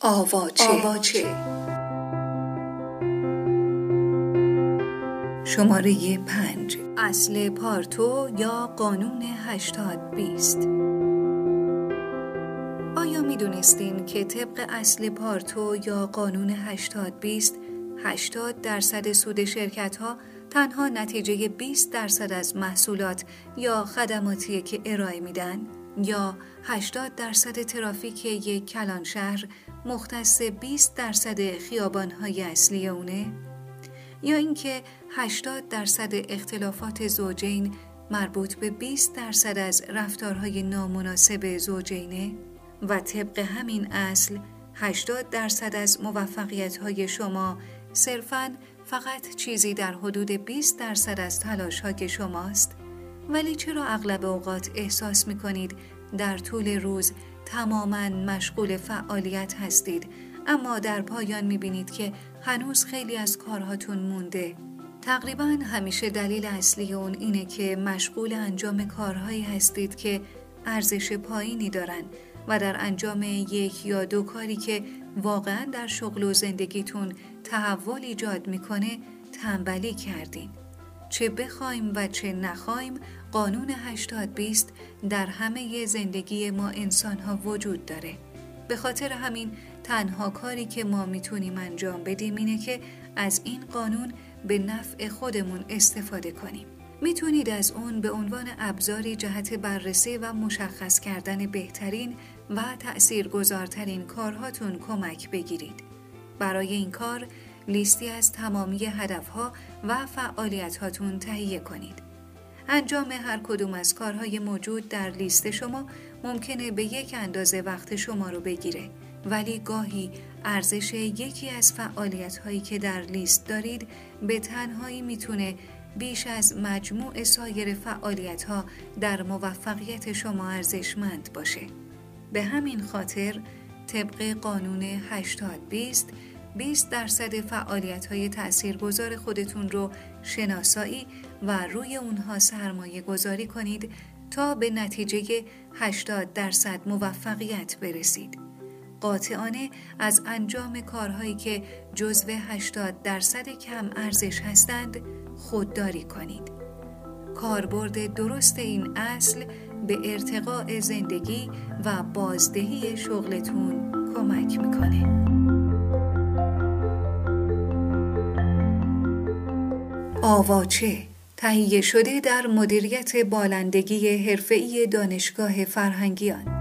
آواچه شماره 5 اصل پارتو یا قانون 80-20. آیا می دونستین که طبق اصل پارتو یا قانون 80-20 80% سود شرکت ها تنها نتیجه 20% از محصولات یا خدماتیه که ارائه میدن؟ یا 80% ترافیک یک کلان شهر مختص 20% خیابان‌های اصلی اونه؟ یا اینکه 80% اختلافات زوجین مربوط به 20% از رفتارهای نامناسب زوجینه؟ و طبق همین اصل 80% از موفقیت‌های شما صرفاً فقط چیزی در حدود 20% از تلاش‌های شماست؟ ولی چرا اغلب اوقات احساس می‌کنید در طول روز تماماً مشغول فعالیت هستید، اما در پایان می‌بینید که هنوز خیلی از کارهاتون مونده؟ تقریباً همیشه دلیل اصلی اون اینه که مشغول انجام کارهایی هستید که ارزش پایینی دارن و در انجام یک یا دو کاری که واقعاً در شغل و زندگیتون تحول ایجاد میکنه تنبلی کردین. چه بخوایم و چه نخوایم قانون 80-20 در همه زندگی ما انسان‌ها وجود داره. به خاطر همین تنها کاری که ما میتونیم انجام بدیم اینه که از این قانون به نفع خودمون استفاده کنیم. میتونید از اون به عنوان ابزاری جهت بررسی و مشخص کردن بهترین و تأثیرگذارترین کارهاتون کمک بگیرید. برای این کار لیستی از تمامی هدفها و فعالیت‌هاتون تهیه کنید. انجام هر کدوم از کارهای موجود در لیست شما ممکنه به یک اندازه وقت شما رو بگیره، ولی گاهی ارزش یکی از فعالیت‌هایی که در لیست دارید به تنهایی میتونه بیش از مجموع سایر فعالیت‌ها در موفقیت شما ارزشمند باشه. به همین خاطر طبق قانون 80-20 20% فعالیت‌های تأثیرگذار خودتون رو شناسایی و روی اونها سرمایه گذاری کنید تا به نتیجه 80% موفقیت برسید. قاطعانه از انجام کارهایی که جزو 80% کم ارزش هستند خودداری کنید. کاربرد درست این اصل به ارتقاء زندگی و بازدهی شغلتون کمک میکنه. آواچه تهیه شده در مدیریت بالندگی حرفه‌ای دانشگاه فرهنگیان.